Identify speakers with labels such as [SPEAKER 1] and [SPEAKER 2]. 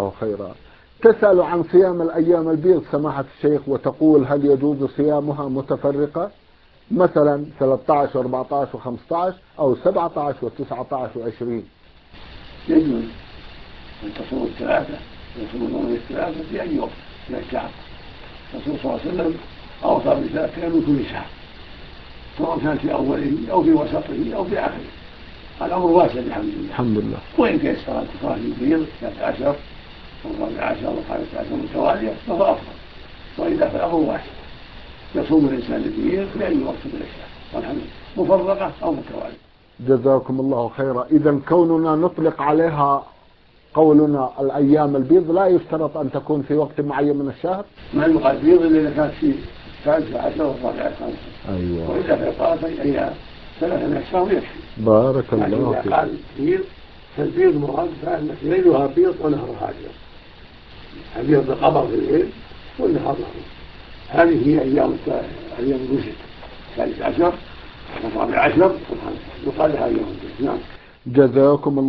[SPEAKER 1] الله خيرا. تسأل عن صيام الأيام البيض سماحة الشيخ، وتقول هل يجوز صيامها متفرقة، مثلا 13 و14 و15 أو 17 و19 و20؟
[SPEAKER 2] يجوز أن تصوم الثلاثة، يصومون الثلاثة في أي وقت من الشهر. الرسول صلى الله عليه وسلم أوصى بذلك من كل شهر، سواء كان في أوله أو في وسطه أو في آخره. الأمر واسع بحمد الله.
[SPEAKER 1] الحمد لله.
[SPEAKER 2] وإن تيسر أن تصام في البيض 13 أو 14 أو 15 متوالية فهو أفضل، وإلا فالأمر واسع، يصوم الإنسان البيض في أي وقت من الشهر والحمد، مفرقة أو متوالية.
[SPEAKER 1] جزاكم الله خيرا. إذا كوننا نطلق عليها قولنا الأيام البيض لا يشترط أن تكون في وقت معين من الشهر؟
[SPEAKER 2] ما يقال بيض إلا إذا كانت في 13 و 14.
[SPEAKER 1] أيوة.
[SPEAKER 2] وإذا في قالت أيام 3 من الشهر يكفي.
[SPEAKER 1] بارك الله فيك.
[SPEAKER 2] إذا قال بيض فالبيض مراد فإن ليلها بيض ونهارها أبيض، البيض القمر في الليل والنهار نهار. هذه هي أيام الوسط، 13 و 14 يقال لها أيام البيض. نعم.
[SPEAKER 1] جزاكم الله